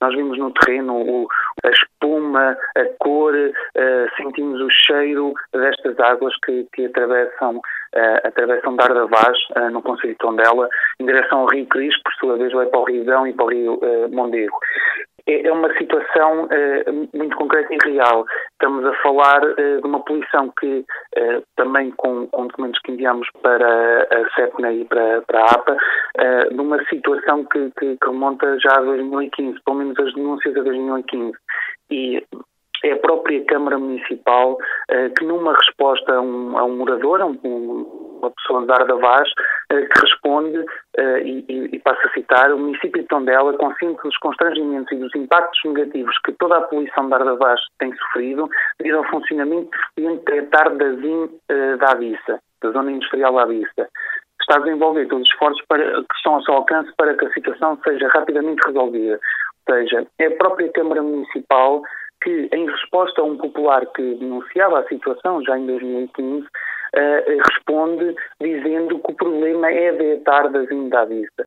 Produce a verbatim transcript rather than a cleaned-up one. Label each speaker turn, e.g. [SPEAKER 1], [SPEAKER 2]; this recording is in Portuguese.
[SPEAKER 1] Nós vimos no terreno o, a espuma, a cor, uh, sentimos o cheiro destas águas que, que atravessam, uh, atravessam Dardavaz, uh, no concelho de Tondela, em direção ao Rio Cris, por sua vez vai para o Rio Dão e para o Rio uh, Mondego. É uma situação uh, muito concreta e real. Estamos a falar uh, de uma poluição que, uh, também com, com documentos que enviamos para a CEPNA e para, para a APA, uh, de uma situação que, que, que remonta já a dois mil e quinze, pelo menos as denúncias a dois mil e quinze. E é a própria Câmara Municipal uh, que, numa resposta a um, a um morador, a um, uma pessoa de Dardavaz, uh, que responde, uh, e, e, e passo a citar, o município de Tondela, consciente dos constrangimentos e dos impactos negativos que toda a poluição de Dardavaz tem sofrido, devido ao funcionamento deficiente da Tardazim uh, da Avissa, da Zona Industrial da Avissa, está a desenvolver todos os esforços para, que estão ao seu alcance para que a situação seja rapidamente resolvida. Ou seja, é a própria Câmara Municipal que, em resposta a um popular que denunciava a situação já em dois mil e quinze, uh, responde dizendo que o problema é da Tardazim da Avissa.